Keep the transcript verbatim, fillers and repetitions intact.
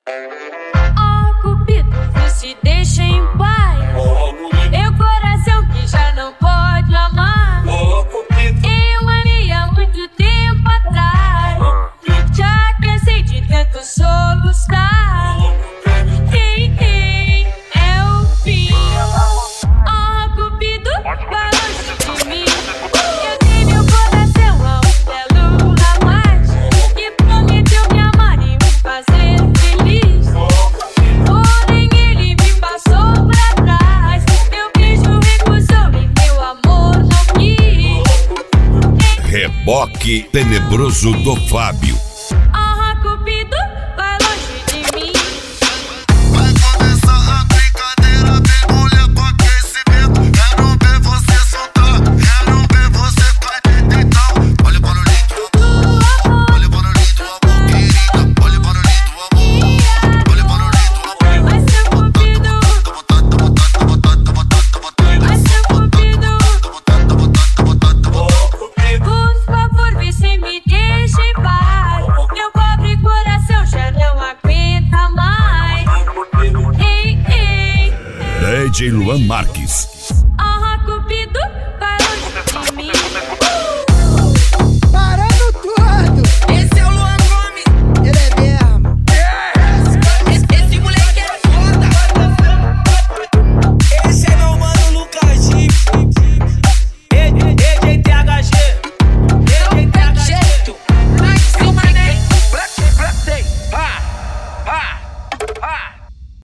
Oh, Cupido, não se deixa em paz. Meu coração que já não pode amar. Eu amei há muito tempo atrás. Já cansei de tanto soluçar. Ei, ei, é o fim. Oh, Cupido, vai longe de mim. Eu dei meu coração a um belo rapaz que prometeu me amar e me fazer feliz. Porém ele me passou pra trás. Meu beijo recusou e meu amor não quis. Reboque tenebroso do Fábio. Ah, Cupido, vai longe de mim. Vai começar a brincadeira, vem mulher com aquecimento. Quero ver você soltar, quero ver você cair então. Olha o barulhinho do amor, olha o barulhinho do amor, querida. Olha o barulhinho do amor, olha o barulhinho do amor. Vai ser Cupido, vai ser Cupido. Por favor, vê se me deixa em paz. Meu pobre coração já não aguenta mais. Ei, ei. D J Luan Marques.